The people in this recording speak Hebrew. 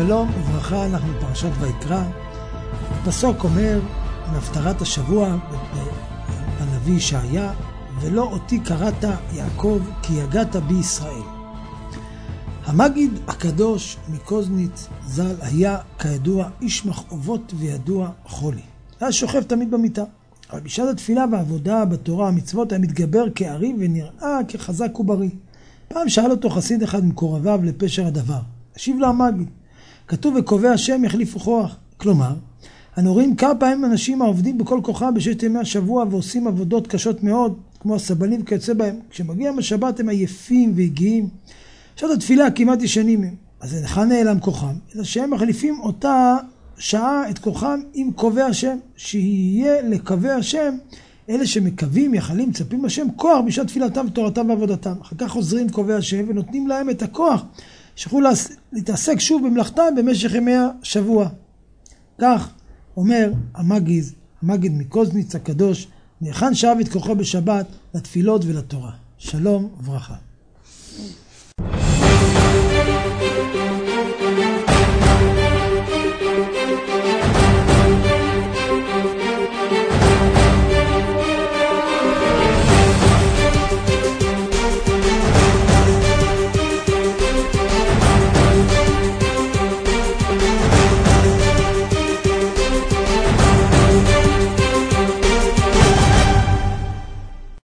שלום וברכה, אנחנו בפרשת ויקרא. הפסוק אומר מהפטרת השבוע בנביא ישעיה, ולא אותי קראת יעקב כי יגעת בי ישראל. המגיד הקדוש מקוזניץ ז"ל היה כידוע איש מכאובות וידוע חולי. היה שוכב תמיד במיטה, אבל בשעת התפילה והעבודה בתורה המצוות היה מתגבר כארי ונראה כחזק ובריא. פעם שאל אותו חסיד אחד מקורביו לפשר הדבר. השיב לו המגיד, כתוב וקובע השם יחליפו כוח. כלומר, אנו רואים כמה פעמים אנשים העובדים בכל כוחם בששת ימי השבוע ועושים עבודות קשות מאוד, כמו הסבלים וכיוצא בהם. כשמגיע השבת הם עייפים והגיעים. שעת התפילה כמעט ישנים הם. אז אינך נעלם כוחם, אלא שהם מחליפים אותה שעה את כוחם עם קובע השם, שיהיה לקובע השם אלה שמקווים, יחלים, צפים השם כוח בשעת תפילתם ותורתם ועבודתם. אחר כך חוזרים קובע השם ונותנים להם את הכוח שיוכלו להתעסק שוב במלאכתם במשך ימי השבוע. כך אומר המגיד מקוזניץ הקדוש, מהיכן שאב את כוחו בשבת לתפילות ולתורה. שלום וברכה.